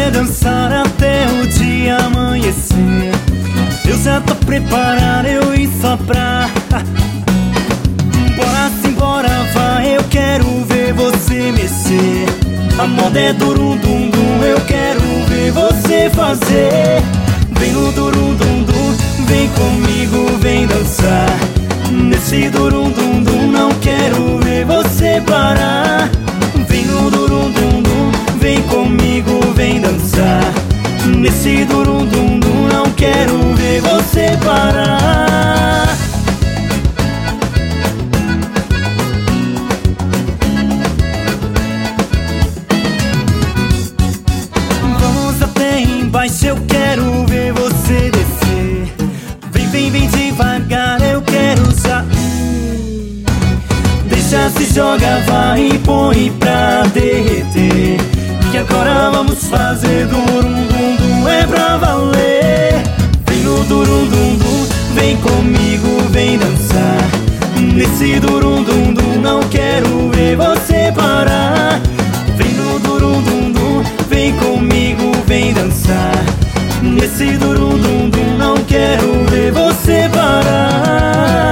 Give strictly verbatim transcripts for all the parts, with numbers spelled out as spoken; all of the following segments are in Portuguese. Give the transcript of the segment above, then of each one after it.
quer dançar até o dia amanhecer. Eu já tô preparado, eu ir só pra bora simbora, vai, eu quero ver você mexer. A moda é durum dum dum, eu quero ver você fazer. Vem no durum dum dum, vem comigo, vem dançar. Nesse durum dum dum, não quero ver você parar. Vem no durum dum dum, vem comigo, vem dançar. Nesse durum dum dum, não quero ver você parar. Vamos até embaixo, eu quero ver você descer. Vem, vem, vem devagar, eu quero já. Deixa, se joga, vai e põe pra derreter. Que agora vamos fazer durum dum dum, é pra valer. Vem no durum dum dum, vem comigo, vem dançar. Nesse durum dum dum, não quero ver você parar. Vem no durum dum dum, vem comigo, vem dançar. Nesse durum dum dum, não quero ver você parar.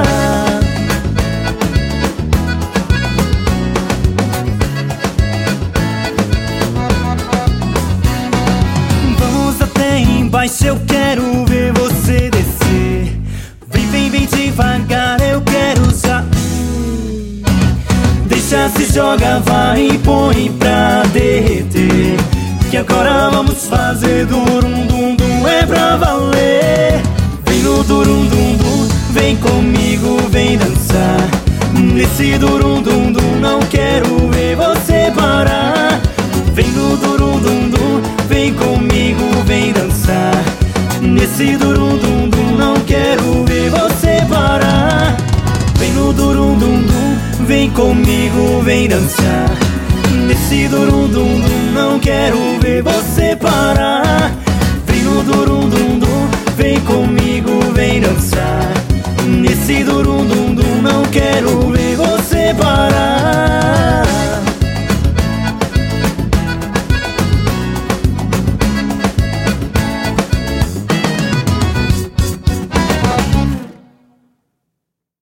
Vamos até embaixo, eu quero ver você descer. Vem, vem, vem devagar, eu quero já. Deixa, se joga, vai e põe pra derreter. Que agora vamos fazer durum dum dum, é pra valer. Vem no durum dum dum, vem comigo, vem dançar. Nesse durum dum dum, não quero ver você parar. Vem no durum dum dum, vem comigo, vem dançar. Nesse durum dum dum, não quero ver você parar. Vem no durum dum dum, vem comigo, vem dançar. Nesse durum dum dum, não quero ver você parar. Vem no durum dum dum, vem comigo, vem dançar. Nesse durum dum dum, não